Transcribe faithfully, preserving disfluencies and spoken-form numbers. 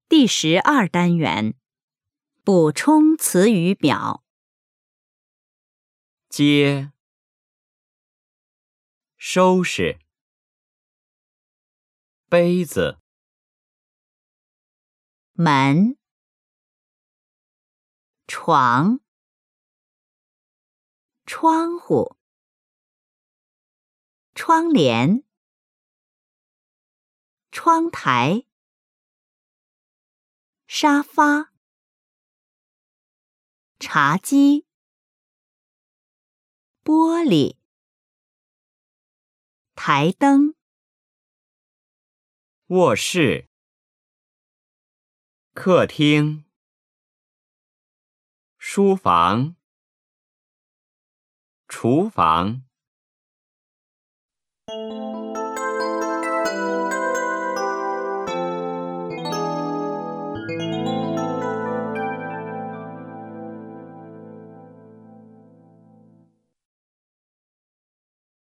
第十二单元，补充词语表。 接，收拾，杯子， 门，床，窗户，窗帘，窗台，沙发，茶几，玻璃，台灯， 卧室，客厅，书房，厨房。